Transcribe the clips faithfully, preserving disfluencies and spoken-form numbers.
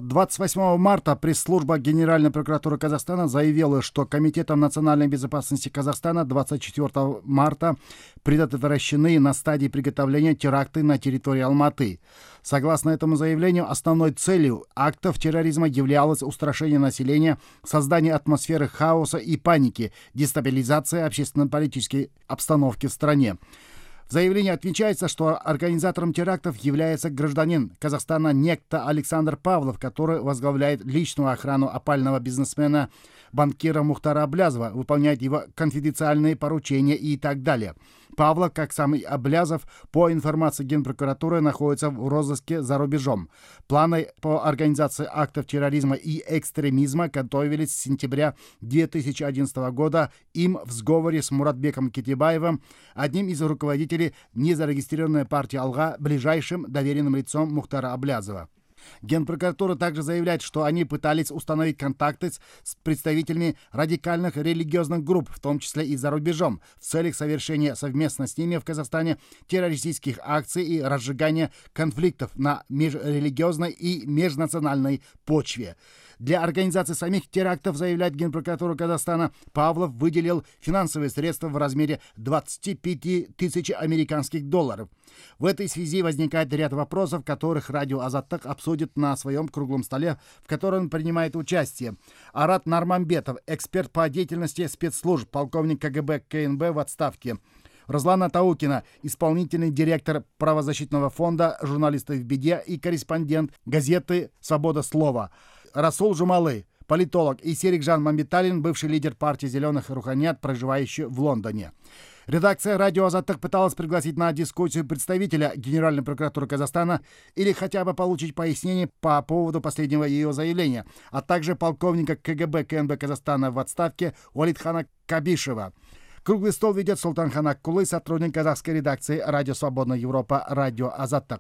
двадцать восьмого марта пресс-служба Генеральной прокуратуры Казахстана заявила, что Комитетом национальной безопасности Казахстана двадцать четвёртого марта предотвращены на стадии приготовления теракты на территории Алматы. Согласно этому заявлению, основной целью актов терроризма являлось устрашение населения, создание атмосферы хаоса и паники, дестабилизация общественно-политической обстановки в стране. В заявлении отмечается, что организатором терактов является гражданин Казахстана некто Александр Павлов, который возглавляет личную охрану опального бизнесмена банкира Мухтара Аблязова, выполняет его конфиденциальные поручения и так далее. Павлов, как сам и Аблязов, по информации Генпрокуратуры, находится в розыске за рубежом. Планы по организации актов терроризма и экстремизма готовились с сентября две тысячи одиннадцатого года им в сговоре с Муратбеком Кетебаевым, одним из руководителей незарегистрированной партии «Алга», ближайшим доверенным лицом Мухтара Аблязова. Генпрокуратура также заявляет, что они пытались установить контакты с представителями радикальных религиозных групп, в том числе и за рубежом, в целях совершения совместно с ними в Казахстане террористических акций и разжигания конфликтов на межрелигиозной и межнациональной почве. Для организации самих терактов, заявляет Генпрокуратура Казахстана, Павлов выделил финансовые средства в размере двадцати пяти тысяч американских долларов. В этой связи возникает ряд вопросов, которых радио «Азаттык» обсудит на своем круглом столе, в котором принимает участие Арат Нармамбетов, эксперт по деятельности спецслужб, полковник КГБ КНБ в отставке; Руслана Таукина, исполнительный директор правозащитного фонда «Журналисты в беде» и корреспондент газеты «Свобода слова; Расул Жумалы, политолог, и Серикжан Мамбеталин, бывший лидер партии «Зеленых Руханият», проживающий в Лондоне. Редакция радио «Азаттык» пыталась пригласить на дискуссию представителя Генеральной прокуратуры Казахстана или хотя бы получить пояснение по поводу последнего ее заявления, а также полковника КГБ КНБ Казахстана в отставке Уалитхана Кабишева. Круглый стол ведет Султанхан Аккулы, сотрудник казахской редакции «Радио Свободная Европа», радио «Азаттык».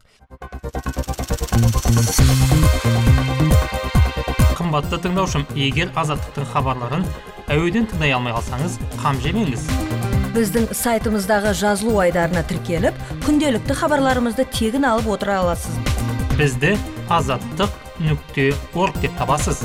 Қымбатты тыңдаушым, егер Азаттықтың хабарларын әуеден тыңдай алмай қалсаңыз, қам жемеңіз. Біздің сайтымыздағы жазылу айдарына тіркеліп, күнделікті хабарларымызды тегін алып отыра аласыз. Бізді азаттық нүкте орг деп табасыз.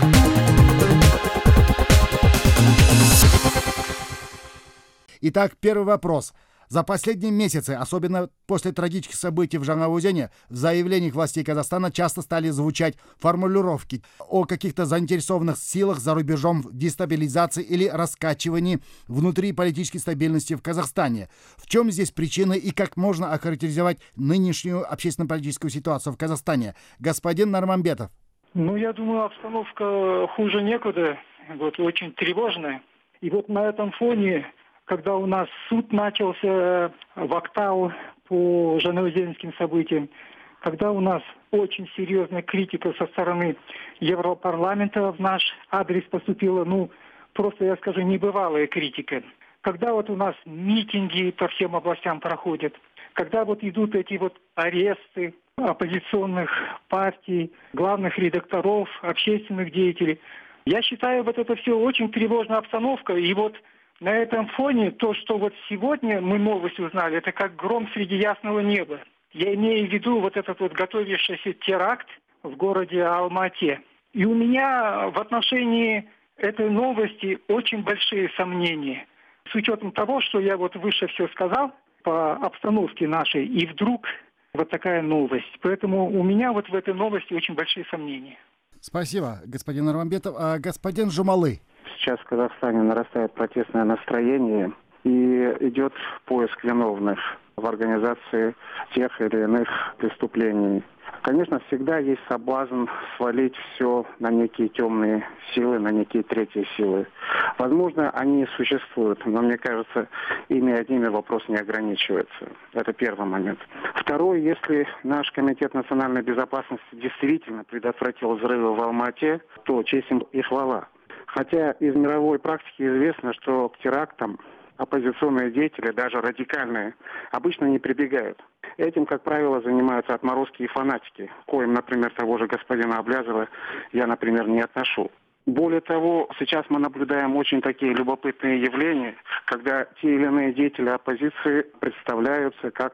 Итак, первый вопрос. За последние месяцы, особенно после трагических событий в Жаңаузене, в заявлениях властей Казахстана часто стали звучать формулировки о каких-то заинтересованных силах за рубежом в дестабилизации или раскачивании внутри политической стабильности в Казахстане. В чем здесь причина и как можно охарактеризовать нынешнюю общественно-политическую ситуацию в Казахстане? Господин Нармамбетов. Ну, я думаю, обстановка хуже некуда, вот, очень тревожная. И вот на этом фоне, когда у нас суд начался в Актау по жанаузенским событиям, когда у нас очень серьезная критика со стороны Европарламента в наш адрес поступила, ну, просто, я скажу, небывалая критика. Когда вот у нас митинги по всем областям проходят, когда вот идут эти вот аресты оппозиционных партий, главных редакторов, общественных деятелей, я считаю, вот это все очень тревожная обстановка. И вот на этом фоне то, что вот сегодня мы новость узнали, это как гром среди ясного неба. Я имею в виду вот этот вот готовящийся теракт в городе Алмате. И у меня в отношении этой новости очень большие сомнения. С учетом того, что я вот выше все сказал по обстановке нашей, и вдруг вот такая новость. Поэтому у меня вот в этой новости очень большие сомнения. Спасибо, господин Нармамбетов. А господин Жумалы? Сейчас в Казахстане нарастает протестное настроение и идет поиск виновных в организации тех или иных преступлений. Конечно, всегда есть соблазн свалить все на некие темные силы, на некие третьи силы. Возможно, они и существуют, но мне кажется, ими одними вопрос не ограничивается. Это первый момент. Второй, если наш Комитет национальной безопасности действительно предотвратил взрывы в Алмате, то честь им и хвала. Хотя из мировой практики известно, что к терактам оппозиционные деятели, даже радикальные, обычно не прибегают. Этим, как правило, занимаются отморозки и фанатики, к коим, например, того же господина Аблязова я, например, не отношу. Более того, сейчас мы наблюдаем очень такие любопытные явления, когда те или иные деятели оппозиции представляются как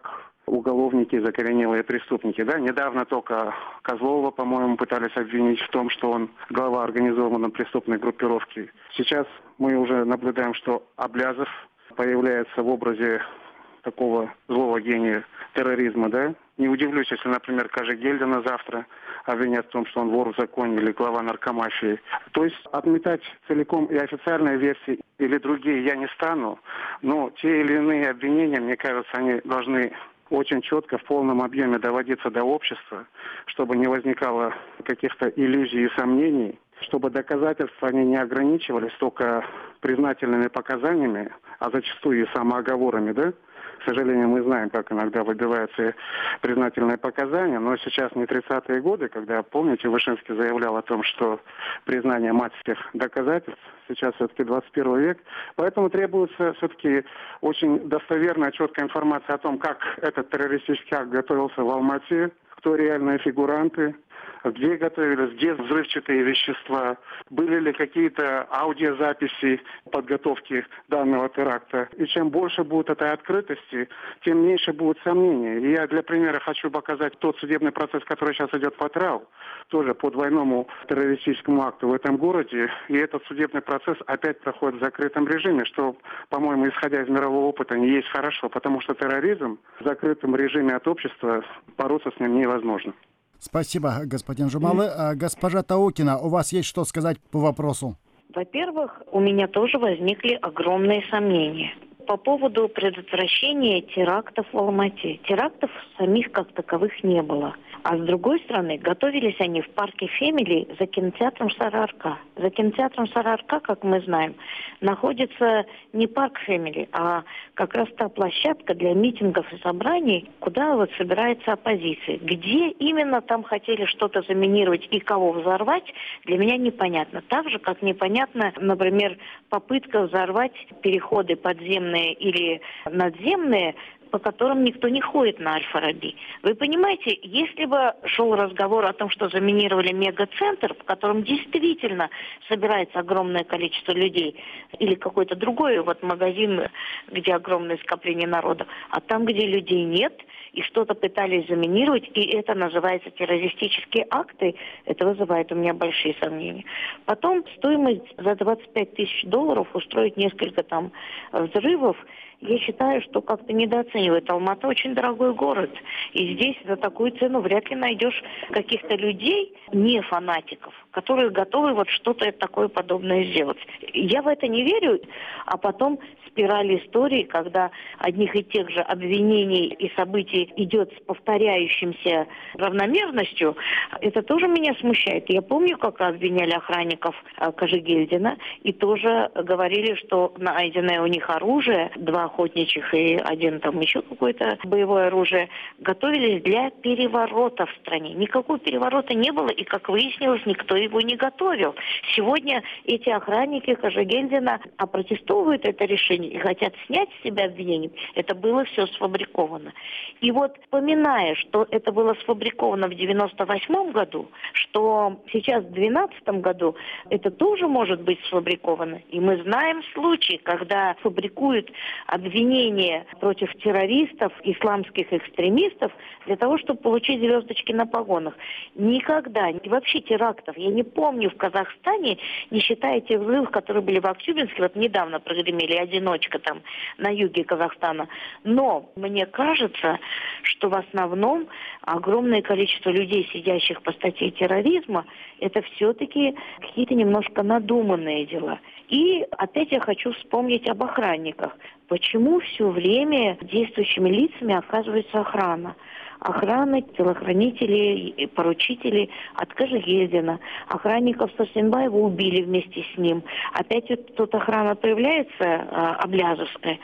уголовники, закоренелые преступники. Да? Недавно только Козлова, по-моему, пытались обвинить в том, что он глава организованной преступной группировки. Сейчас мы уже наблюдаем, что Аблязов появляется в образе такого злого гения терроризма, да? Не удивлюсь, если, например, Кажегельдина завтра обвинят в том, что он вор в законе или глава наркомафии. То есть отметать целиком и официальные версии или другие я не стану, но те или иные обвинения, мне кажется, они должны очень четко, в полном объеме доводиться до общества, чтобы не возникало каких-то иллюзий и сомнений, чтобы доказательства они не ограничивались только признательными показаниями, а зачастую и самооговорами, да? К сожалению, мы знаем, как иногда выбиваются признательные показания, но сейчас не тридцатые годы, когда, помните, Вышинский заявлял о том, что признание мать всех доказательств, сейчас все-таки двадцать первый век, поэтому требуется все-таки очень достоверная, четкая информация о том, как этот террористический акт готовился в Алмате, кто реальные фигуранты, где готовились, где взрывчатые вещества, были ли какие-то аудиозаписи подготовки данного теракта. И чем больше будет этой открытости, тем меньше будет сомнений. И я для примера хочу показать тот судебный процесс, который сейчас идет по ТРАУ, тоже по двойному террористическому акту в этом городе. И этот судебный процесс опять проходит в закрытом режиме, что, по-моему, исходя из мирового опыта, не есть хорошо, потому что терроризм в закрытом режиме от общества, бороться с ним невозможно. Спасибо, господин Жумалы. А, госпожа Таукина, у вас есть что сказать по вопросу? Во-первых, у меня тоже возникли огромные сомнения по поводу предотвращения терактов в Алмате. Терактов самих как таковых не было. А с другой стороны, готовились они в парке Фемили за кинотеатром Сарыарка. За кинотеатром Сарыарка, как мы знаем, находится не парк Фемили, а как раз та площадка для митингов и собраний, куда вот собирается оппозиция. Где именно там хотели что-то заминировать и кого взорвать, для меня непонятно. Так же, как непонятно, например, попытка взорвать переходы подземные или надземные, по которым никто не ходит на Аль-Фараби. Вы понимаете, если бы шел разговор о том, что заминировали мегацентр, в котором действительно собирается огромное количество людей, или какой-то другой вот магазин, где огромное скопление народа, а там, где людей нет, и что-то пытались заминировать, и это называется террористические акты, это вызывает у меня большие сомнения. Потом стоимость за двадцать пять тысяч долларов устроить несколько там взрывов, я считаю, что как-то недооценивает. Алмата очень дорогой город. И здесь за такую цену вряд ли найдешь каких-то людей, не фанатиков, которые готовы вот что-то такое подобное сделать. Я в это не верю. А потом спираль истории, когда одних и тех же обвинений и событий идет с повторяющимся равномерностью, это тоже меня смущает. Я помню, как обвиняли охранников Кажегельдина, и тоже говорили, что найденное у них оружие, два охотничьих и один там еще какое-то боевое оружие, готовились для переворота в стране. Никакого переворота не было, и, как выяснилось, никто его не готовил. Сегодня эти охранники Кажегельдина опротестовывают это решение и хотят снять с себя обвинение. Это было все сфабриковано. И вот, вспоминая, что это было сфабриковано в девяносто восьмом году, что сейчас в две тысячи двенадцатом году это тоже может быть сфабриковано. И мы знаем случаи, когда фабрикуют обвинения против террористов, исламских экстремистов для того, чтобы получить звездочки на погонах. Никогда, и вообще терактов, я не помню в Казахстане, не считая тех взрывов, которые были в Актюбинске, вот недавно прогремели, одиночка там на юге Казахстана. Но мне кажется, что в основном огромное количество людей, сидящих по статье терроризма, это все-таки какие-то немножко надуманные дела. И опять я хочу вспомнить об охранниках. Почему все время действующими лицами оказывается охрана? Охраны, телохранители, поручители от Кажегельдина. Охранников Сарсенбаева убили вместе с ним. Опять вот тут охрана появляется, а, Аблязовская.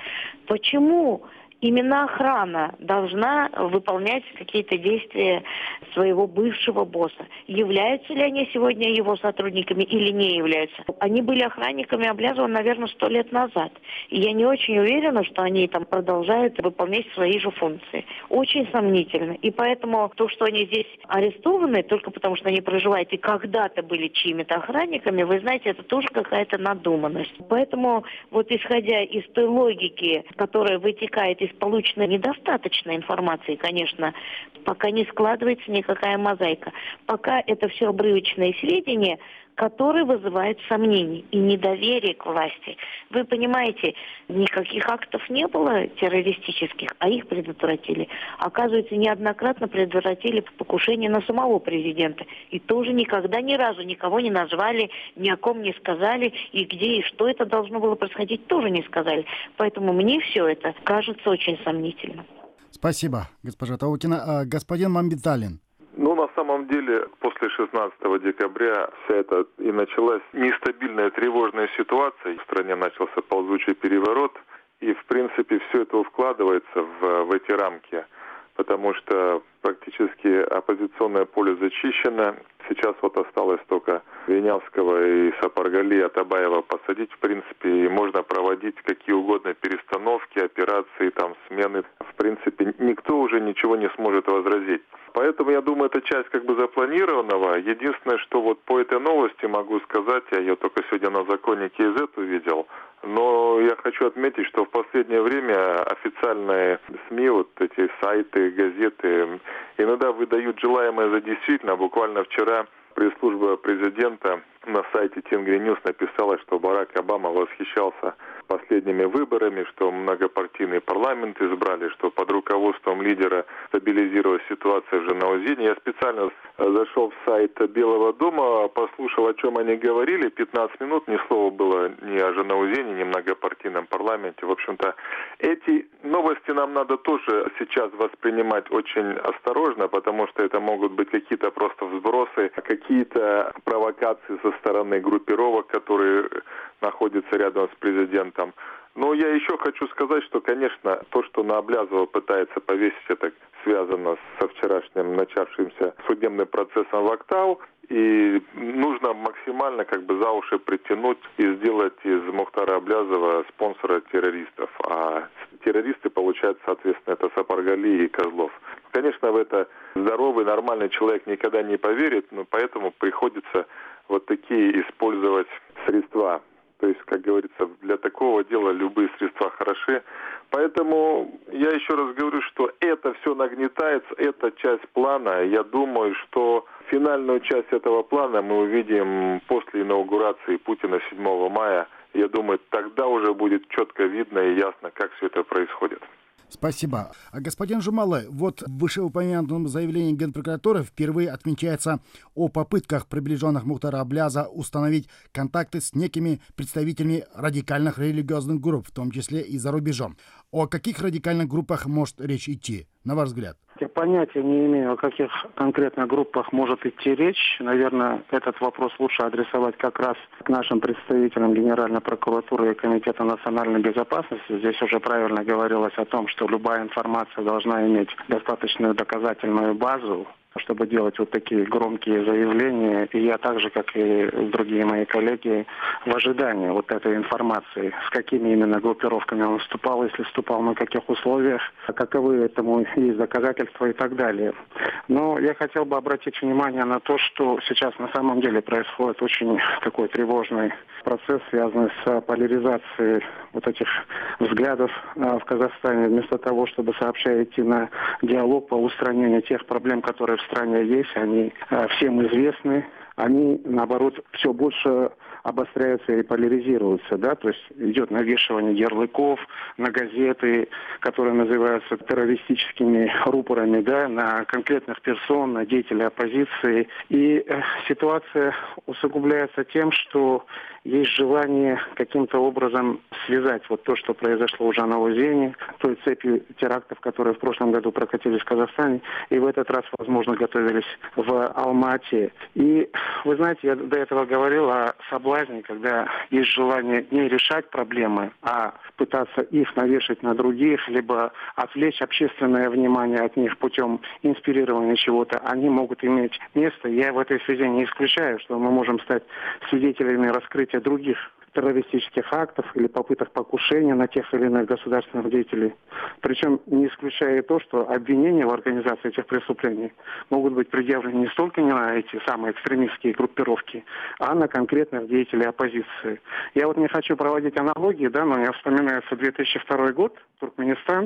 Почему именно охрана должна выполнять какие-то действия своего бывшего босса? Являются ли они сегодня его сотрудниками или не являются? Они были охранниками Аблязова, наверное, сто лет назад. И я не очень уверена, что они там продолжают выполнять свои же функции. Очень сомнительно. И поэтому то, что они здесь арестованы, только потому что они проживают и когда-то были чьими-то охранниками, вы знаете, это тоже какая-то надуманность. Поэтому вот исходя из той логики, которая вытекает из из полученной недостаточной информации, конечно, пока не складывается никакая мозаика. Пока это все обрывочные сведения, которые вызывают сомнения и недоверие к власти. Вы понимаете, никаких актов не было террористических, а их предотвратили. Оказывается, неоднократно предотвратили покушение на самого президента. И тоже никогда ни разу никого не назвали, ни о ком не сказали, и где и что это должно было происходить, тоже не сказали. Поэтому мне все это кажется очень сомнительным. Спасибо, госпожа Таукина. А, господин Мамбеталин. Ну, на самом деле, после шестнадцатого декабря вся эта и началась нестабильная тревожная ситуация. В стране начался ползучий переворот. И, в принципе, все это вкладывается в, в эти рамки. Потому что практически оппозиционное поле зачищено. Сейчас вот осталось только Винявского и Сапаргали, Атабаева посадить, в принципе, и можно проводить какие угодно перестановки, операции, там, смены. В принципе, никто уже ничего не сможет возразить. Поэтому, я думаю, это часть как бы запланированного. Единственное, что вот по этой новости могу сказать, я ее только сегодня на законе кей зет увидел, но я хочу отметить, что в последнее время официальные СМИ, вот эти сайты, газеты, иногда выдают желаемое за действительно. Буквально вчера пресс-служба президента на сайте Тенгри Ньюс написала, что Барак Обама восхищался последними выборами, что многопартийный парламент избрали, что под руководством лидера стабилизировалась ситуация в Жанаузене. Я специально зашел в сайт Белого дома, послушал, о чем они говорили. пятнадцать минут, ни слова было ни о Жанаузене, ни о многопартийном парламенте. В общем-то, эти новости нам надо тоже сейчас воспринимать очень осторожно, потому что это могут быть какие-то просто взбросы, какие-то провокации со стороны группировок, которые находятся рядом с президентом. Но я еще хочу сказать, что, конечно, то, что на Аблязова пытается повесить, это связано со вчерашним начавшимся судебным процессом в Актау. И нужно максимально как бы за уши притянуть и сделать из Мухтара Аблязова спонсора террористов. А террористы получают, соответственно, это Сапаргали и Козлов. Конечно, в это здоровый, нормальный человек никогда не поверит, но поэтому приходится вот такие использовать средства. То есть, как говорится, для такого дела любые средства хороши. Поэтому я еще раз говорю, что это все нагнетается, это часть плана. Я думаю, что финальную часть этого плана мы увидим после инаугурации Путина седьмого мая. Я думаю, тогда уже будет четко видно и ясно, как все это происходит. Спасибо. Господин Жумалы, вот в вышеупомянутом заявлении Генпрокуратуры впервые отмечается о попытках приближенных Мухтара Абляза установить контакты с некими представителями радикальных религиозных групп, в том числе и за рубежом. О каких радикальных группах может речь идти, на ваш взгляд? Я понятия не имею, о каких конкретно группах может идти речь. Наверное, этот вопрос лучше адресовать как раз к нашим представителям Генеральной прокуратуры и Комитета национальной безопасности. Здесь уже правильно говорилось о том, что любая информация должна иметь достаточную доказательную базу, чтобы делать вот такие громкие заявления. И я так же, как и другие мои коллеги, в ожидании вот этой информации, с какими именно группировками он вступал, если вступал, на каких условиях, каковы этому есть доказательства и так далее. Но я хотел бы обратить внимание на то, что сейчас на самом деле происходит очень такой тревожный процесс, связанный с поляризацией вот этих взглядов в Казахстане. Вместо того, чтобы сообща идти на диалог по устранению тех проблем, которые в стране есть, они всем известны, они, наоборот, все больше обостряются и поляризируются, да, то есть идет навешивание ярлыков на газеты, которые называются террористическими рупорами, да, на конкретных персон, на деятелей оппозиции. И э, ситуация усугубляется тем, что есть желание каким-то образом связать вот то, что произошло в Жанаузене, той цепью терактов, которые в прошлом году прокатились в Казахстане, и в этот раз, возможно, готовились в Алма-Ате. И вы знаете, я до этого говорил о соблазне, когда есть желание не решать проблемы, а пытаться их навешать на других, либо отвлечь общественное внимание от них путем инспирирования чего-то, они могут иметь место. Я в этой связи не исключаю, что мы можем стать свидетелями раскрытия других террористических актов или попыток покушения на тех или иных государственных деятелей. Причем не исключая и то, что обвинения в организации этих преступлений могут быть предъявлены не столько не на эти самые экстремистские группировки, а на конкретных деятелей оппозиции. Я вот не хочу проводить аналогии, да, но я вспоминаю две тысячи второй год, Туркменистан,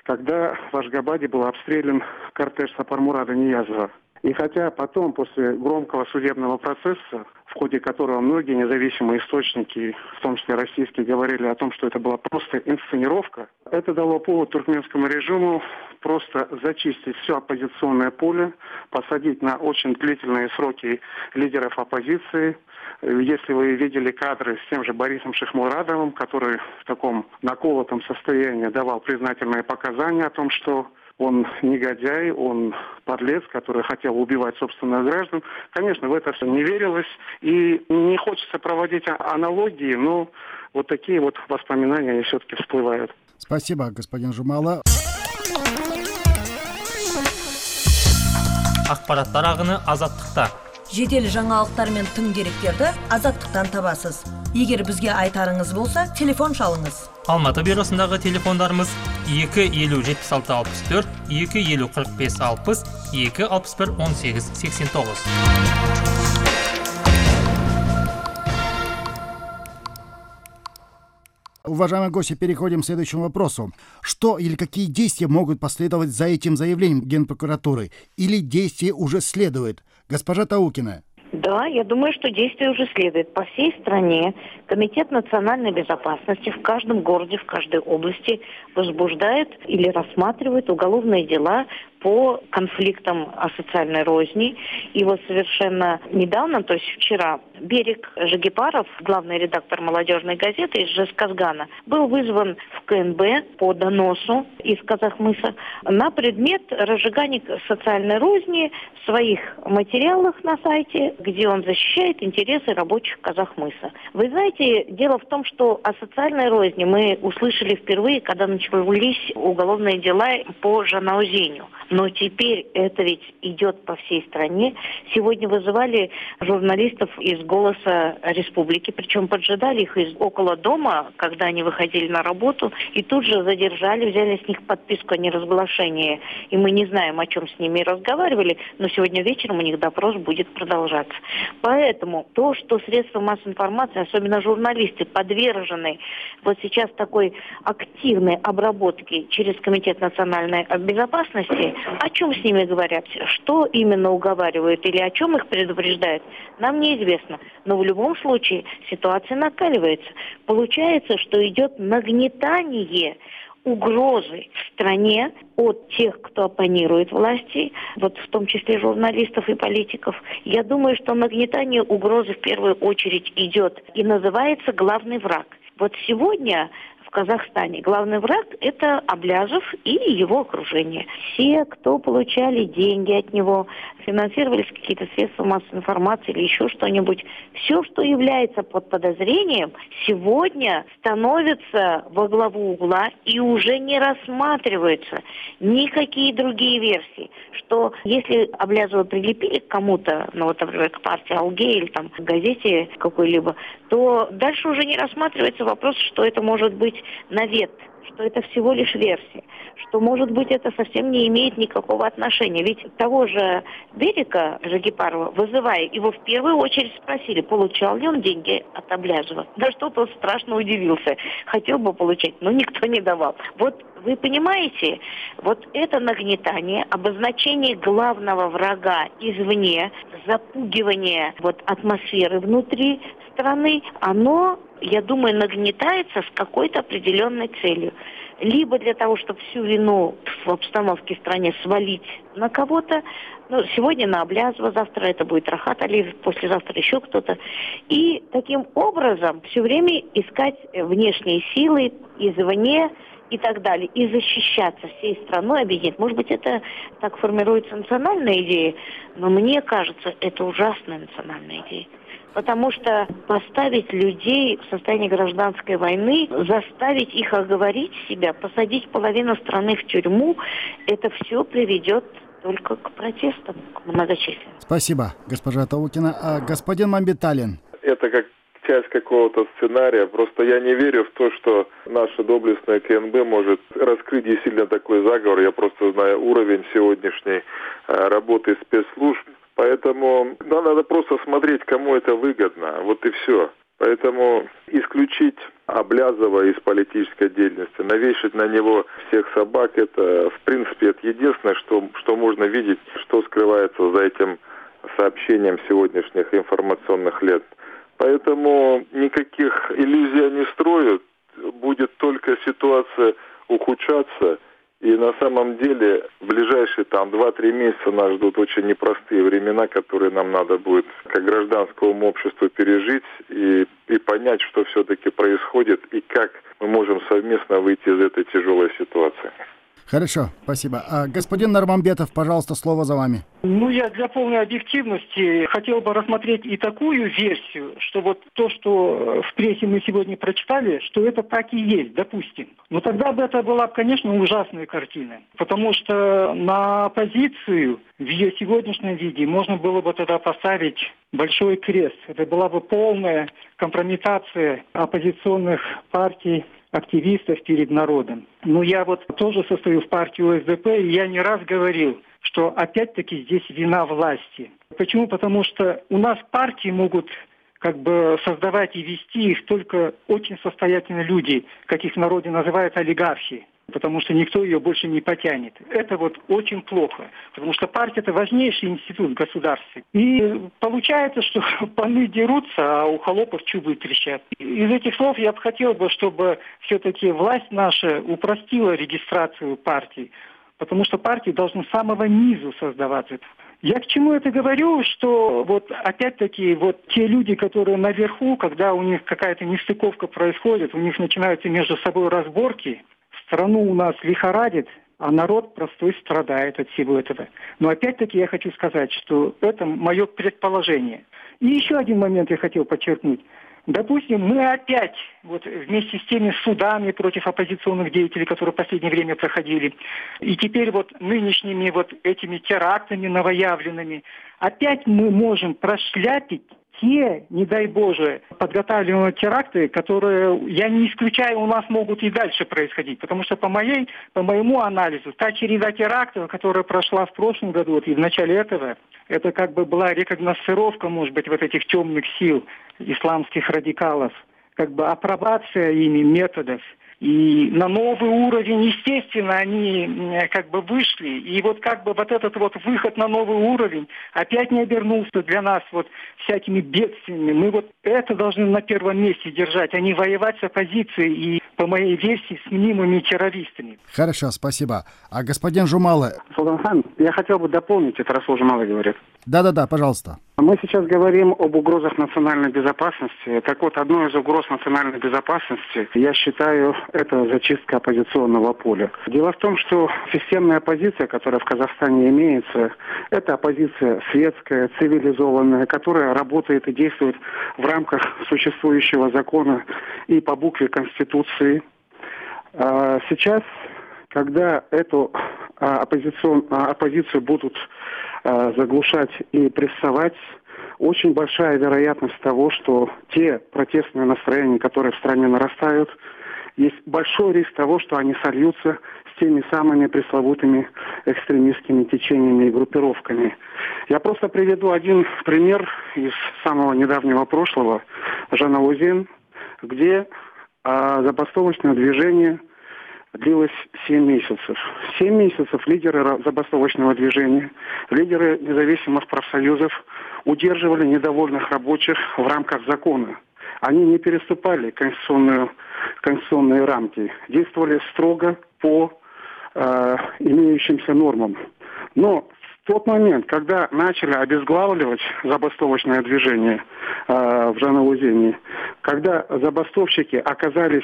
когда в Ашгабаде был обстрелян кортеж Сапармурада Ниязова. И хотя потом, после громкого судебного процесса, в ходе которого многие независимые источники, в том числе российские, говорили о том, что это была просто инсценировка, это дало повод туркменскому режиму просто зачистить все оппозиционное поле, посадить на очень длительные сроки лидеров оппозиции. Если вы видели кадры с тем же Борисом Шихмурадовым, который в таком наколотом состоянии давал признательные показания о том, что он негодяй, он подлец, который хотел убивать собственных граждан. Конечно, в это все не верилось. И не хочется проводить аналогии, но вот такие вот воспоминания они все-таки всплывают. Спасибо, господин Жумала. Ақпараттар ағыны азаттықта. Жедел жаңалықтар мен тың деректерді азаттықтан табасыз. Егер бізге айтарыңыз болса, телефон шалыңыз. Алматы бюросындағы телефондарымыз екі елу жетпіс алты алпыс төрт, екі елу қырық бес алпыс, екі алпыс бір он сегіз сексен тоғыз. Уважаемые гости, переходим к следующему вопросу. Что или какие действия могут последовать за этим заявлением Генпрокуратуры? Или действия уже следует? Госпожа Таукина. Да, я думаю, что действие уже следует. По всей стране Комитет национальной безопасности в каждом городе, в каждой области возбуждает или рассматривает уголовные дела по конфликтам о социальной розни. И вот совершенно недавно, то есть вчера, Берик Жагипаров, главный редактор молодежной газеты из Жезказгана, был вызван в ка эн бэ по доносу из Казахмыса на предмет разжигания социальной розни в своих материалах на сайте, где он защищает интересы рабочих Казахмыса. Вы знаете, дело в том, что о социальной розни мы услышали впервые, когда начались уголовные дела по Жанаузению. Но теперь это ведь идет по всей стране. Сегодня вызывали журналистов из «Голоса Республики», причем поджидали их из около дома, когда они выходили на работу, и тут же задержали, взяли с них подписку о неразглашении. И мы не знаем, о чем с ними разговаривали, но сегодня вечером у них допрос будет продолжаться. Поэтому то, что средства массовой информации, особенно журналисты, подвержены вот сейчас такой активной обработке через Комитет национальной безопасности, о чем с ними говорят, что именно уговаривают или о чем их предупреждают, нам неизвестно. Но в любом случае ситуация накаливается. Получается, что идет нагнетание угрозы в стране от тех, кто оппонирует власти, вот в том числе журналистов и политиков. Я думаю, что нагнетание угрозы в первую очередь идет и называется главный враг. Вот сегодня в Казахстане главный враг – это Аблязов и его окружение. Все, кто получали деньги от него, финансировались какие-то средства массовой информации или еще что-нибудь, все, что является под подозрением, сегодня становится во главу угла и уже не рассматриваются никакие другие версии. Что если Аблязова прилепили к кому-то, ну вот, например, к партии Алге или там к газете какой-либо, то дальше уже не рассматривается вопрос, что это может быть навет, что это всего лишь версия, что, может быть, это совсем не имеет никакого отношения. Ведь того же Берика Жагипарова, вызывая, его в первую очередь спросили, получал ли он деньги от Аблязова. Да что тот страшно удивился. Хотел бы получать, но никто не давал. Вот вы понимаете, вот это нагнетание, обозначение главного врага извне, запугивание вот атмосферы внутри страны, оно, я думаю, нагнетается с какой-то определенной целью. Либо для того, чтобы всю вину в обстановке в стране свалить на кого-то, ну, сегодня на Аблязова, завтра это будет Рахат Алиев, послезавтра еще кто-то. И таким образом все время искать внешние силы извне и так далее, и защищаться всей страной, объединить. Может быть, это так формируется национальная идея, но мне кажется, это ужасная национальная идея. Потому что поставить людей в состоянии гражданской войны, заставить их оговорить себя, посадить половину страны в тюрьму, это все приведет только к протестам, к многочисленным. Спасибо, госпожа Таукина. А господин Мамбеталин. Это как часть какого-то сценария. Просто я не верю в то, что наша доблестная ка эн бэ может раскрыть действительно такой заговор. Я просто знаю уровень сегодняшней работы спецслужб. Поэтому да, надо просто смотреть, кому это выгодно. Вот и все. Поэтому исключить Аблязова из политической деятельности, навешать на него всех собак, это, в принципе, это единственное, что, что можно видеть, что скрывается за этим сообщением сегодняшних информационных лет. Поэтому никаких иллюзий не строят, будет только ситуация ухудшаться. И на самом деле в ближайшие там два-три месяца нас ждут очень непростые времена, которые нам надо будет как гражданскому обществу пережить и, и понять, что все-таки происходит и как мы можем совместно выйти из этой тяжелой ситуации. Хорошо, спасибо. А, господин Нурманбетов, пожалуйста, слово за вами. Ну, я для полной объективности хотел бы рассмотреть и такую версию, что вот то, что в прессе мы сегодня прочитали, что это так и есть, допустим. Но тогда бы это была, конечно, ужасная картина. Потому что на оппозицию в ее сегодняшнем виде можно было бы тогда поставить большой крест. Это была бы полная компрометация оппозиционных партий, активистов перед народом. Но я вот тоже состою в партии О Эс Дэ Пэ, и я не раз говорил, что опять-таки здесь вина власти. Почему? Потому что у нас партии могут как бы создавать и вести их только очень состоятельные люди, как их в народе называют олигархи, потому что никто ее больше не потянет. Это вот очень плохо, потому что партия – это важнейший институт в государстве. И получается, что паны дерутся, а у холопов чубы трещат. Из этих слов я бы хотел, бы, чтобы все-таки власть наша упростила регистрацию партий, потому что партии должны с самого низу создаваться. Я к чему это говорю, что вот опять-таки вот те люди, которые наверху, когда у них какая-то нестыковка происходит, у них начинаются между собой разборки, страну у нас лихорадит, а народ простой страдает от всего этого. Но опять-таки я хочу сказать, что это мое предположение. И еще один момент я хотел подчеркнуть. Допустим, мы опять вот вместе с теми судами против оппозиционных деятелей, которые в последнее время проходили, и теперь вот нынешними вот этими терактами новоявленными, опять мы можем прошляпить те, не дай Боже, подготавливаемые теракты, которые, я не исключаю, у нас могут и дальше происходить. Потому что по моей, по моему анализу, та череда терактов, которая прошла в прошлом году вот, и в начале этого, это как бы была рекогносцировка, может быть, вот этих темных сил исламских радикалов, как бы апробация ими методов. И на новый уровень, естественно, они как бы вышли. И вот как бы вот этот вот выход на новый уровень опять не обернулся для нас вот всякими бедствиями. Мы вот это должны на первом месте держать, а не воевать с оппозицией и, по моей версии, с мнимыми террористами. Хорошо, спасибо. А господин Жумалы? Султанхан, я хотел бы дополнить, это Расул Жумалы говорит. Да-да-да, пожалуйста. Мы сейчас говорим об угрозах национальной безопасности. Так вот, одной из угроз национальной безопасности, я считаю, это зачистка оппозиционного поля. Дело в том, что системная оппозиция, которая в Казахстане имеется, это оппозиция светская, цивилизованная, которая работает и действует в рамках существующего закона и по букве Конституции. Сейчас, когда эту оппозицию, оппозицию будут заглушать и прессовать, очень большая вероятность того, что те протестные настроения, которые в стране нарастают, есть большой риск того, что они сольются с теми самыми пресловутыми экстремистскими течениями и группировками. Я просто приведу один пример из самого недавнего прошлого, Жанаузен, где а, забастовочное движение длилось семь месяцев. семь месяцев лидеры забастовочного движения, лидеры независимых профсоюзов удерживали недовольных рабочих в рамках закона. Они не переступали конституционную, конституционные рамки, действовали строго по э, имеющимся нормам. Но в тот момент, когда начали обезглавливать забастовочное движение э, в Жанаузене, когда забастовщики оказались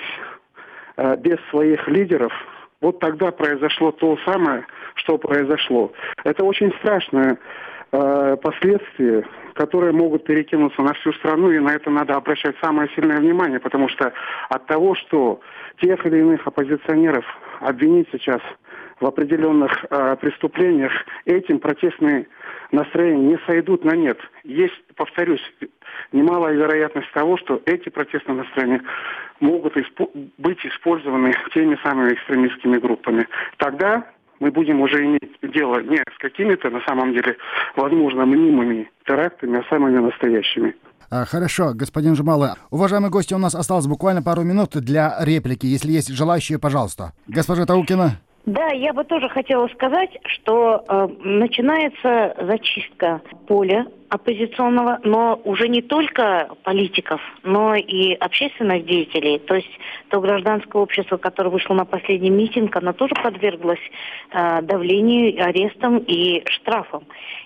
без своих лидеров, вот тогда произошло то самое, что произошло. Это очень страшное э, последствия, которые могут перекинуться на всю страну, и на это надо обращать самое сильное внимание, потому что от того, что тех или иных оппозиционеров обвинить сейчас в определенных э, преступлениях, этим протестные настроения не сойдут на нет. Есть, повторюсь, немалая вероятность того, что эти протестные настроения могут испо- быть использованы теми самыми экстремистскими группами. Тогда мы будем уже иметь дело не с какими-то, на самом деле, возможно, мнимыми терактами, а самыми настоящими. Хорошо, господин Жумалы. Уважаемые гости, у нас осталось буквально пару минут для реплики. Если есть желающие, пожалуйста. Госпожа Таукина. Да, я бы тоже хотела сказать, что э, начинается зачистка поля оппозиционного, но уже не только политиков, но и общественных деятелей. То есть то гражданское общество, которое вышло на последний митинг, оно тоже подверглось э, давлению, арестам и штрафам.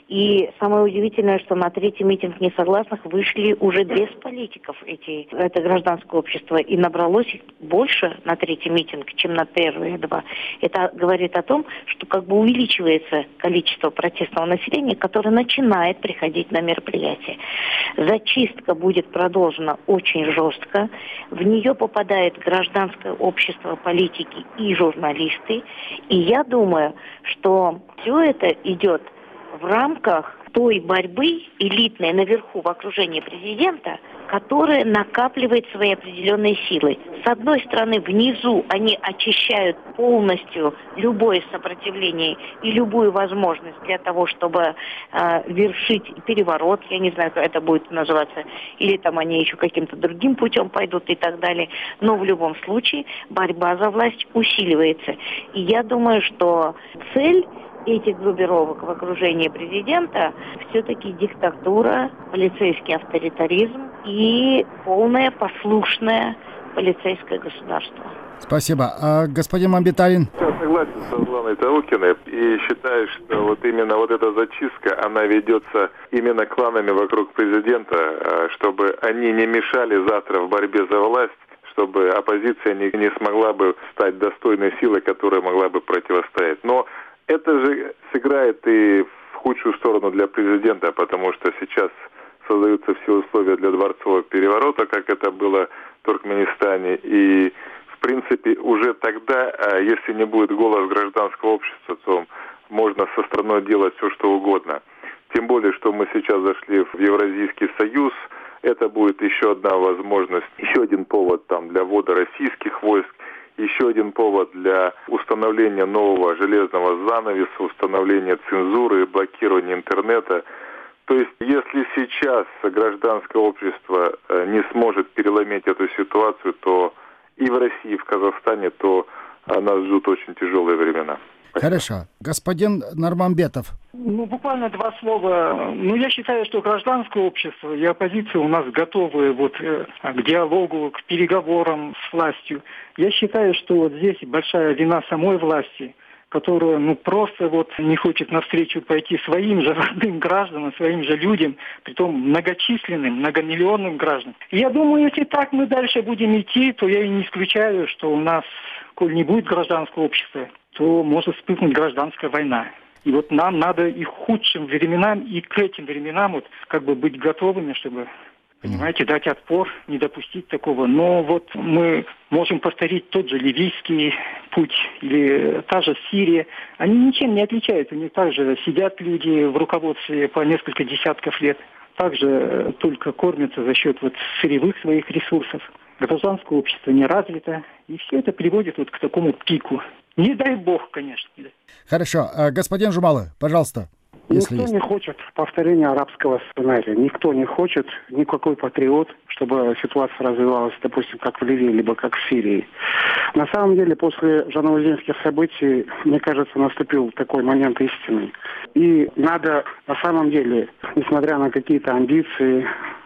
И самое удивительное, что на третий митинг несогласных вышли уже без политиков эти, это гражданское общество. И набралось их больше на третий митинг, чем на первые два. Это говорит о том, что как бы увеличивается количество протестного населения, которое начинает приходить на мероприятие. Зачистка будет продолжена очень жестко. В нее попадает гражданское общество, политики и журналисты. И я думаю, что все это идет в рамках той борьбы элитной наверху в окружении президента, которая накапливает свои определенные силы. С одной стороны, внизу они очищают полностью любое сопротивление и любую возможность для того, чтобы э, вершить переворот, я не знаю, как это будет называться, или там они еще каким-то другим путем пойдут и так далее. Но в любом случае борьба за власть усиливается. И я думаю, что цель этих группировок в окружении президента все-таки диктатура, полицейский авторитаризм и полное послушное полицейское государство. Спасибо. А господин Мамбеталин? Я согласен со Светланой Таукиной и считаю, что вот именно вот эта зачистка, она ведется именно кланами вокруг президента, чтобы они не мешали завтра в борьбе за власть, чтобы оппозиция не, не смогла бы стать достойной силой, которая могла бы противостоять. Но это же сыграет и в худшую сторону для президента, потому что сейчас создаются все условия для дворцового переворота, как это было в Туркменистане. И, в принципе, уже тогда, если не будет голос гражданского общества, то можно со страной делать все, что угодно. Тем более, что мы сейчас зашли в Евразийский союз. Это будет еще одна возможность, еще один повод там для ввода российских войск. Еще один повод для установления нового железного занавеса, установления цензуры, блокирования интернета. То есть, если сейчас гражданское общество не сможет переломить эту ситуацию, то и в России, и в Казахстане, то нас ждут очень тяжелые времена. Хорошо. Господин Нурманбетов. Ну, буквально два слова. Ну, я считаю, что гражданское общество и оппозиция у нас готовы вот э, к диалогу, к переговорам с властью. Я считаю, что вот здесь большая вина самой власти, которая, ну, просто вот не хочет навстречу пойти своим же родным гражданам, своим же людям, притом многочисленным, многомиллионным гражданам. И я думаю, если так мы дальше будем идти, то я и не исключаю, что у нас, коль не будет гражданского общества, то может вспыхнуть гражданская война. И вот нам надо и к худшим временам, и к этим временам вот как бы быть готовыми, чтобы, понимаете, дать отпор, не допустить такого. Но вот мы можем повторить тот же ливийский путь или та же Сирия. Они ничем не отличаются. У них также сидят люди в руководстве по несколько десятков лет. Также только кормятся за счет вот сырьевых своих ресурсов. Гражданское общество не развито. И все это приводит вот к такому пику. Не дай бог, конечно. Хорошо. Господин Жумалы, пожалуйста. Никто есть. Не хочет повторения арабского сценария. Никто не хочет, никакой патриот, чтобы ситуация развивалась, допустим, как в Ливии, либо как в Сирии. На самом деле, после жанаузенских событий, мне кажется, наступил такой момент истины. И надо, на самом деле, несмотря на какие-то амбиции,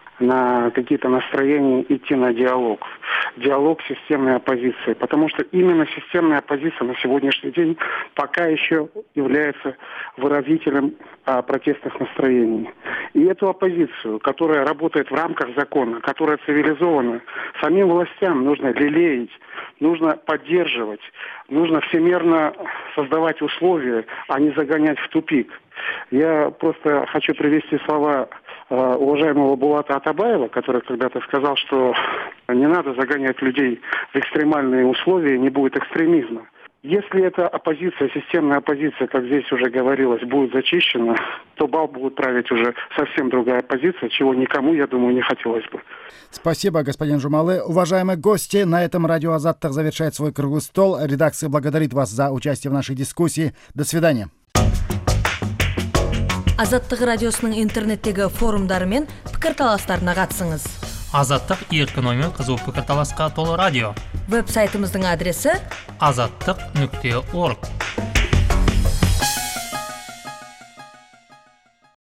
на какие-то настроения, идти на диалог. Диалог с системной оппозицией. Потому что именно системная оппозиция на сегодняшний день пока еще является выразителем а, протестных настроений. И эту оппозицию, которая работает в рамках закона, которая цивилизована, самим властям нужно лелеять, нужно поддерживать, нужно всемерно создавать условия, а не загонять в тупик. Я просто хочу привести слова уважаемого Булата Атабаева, который когда-то сказал, что не надо загонять людей в экстремальные условия, не будет экстремизма. Если эта оппозиция, системная оппозиция, как здесь уже говорилось, будет зачищена, то бал будет править уже совсем другая оппозиция, чего никому, я думаю, не хотелось бы. Спасибо, господин Жумалы. Уважаемые гости, на этом радио Азаттык завершает свой круглый стол. Редакция благодарит вас за участие в нашей дискуссии. До свидания. Азаттық радиосының интернеттегі форумдары мен пікірталастарына қатысыңыз. Азаттық еркін оймен қызу пікірталасқа толы радио. Веб-сайтымыздың адресі азаттық нүкте орг.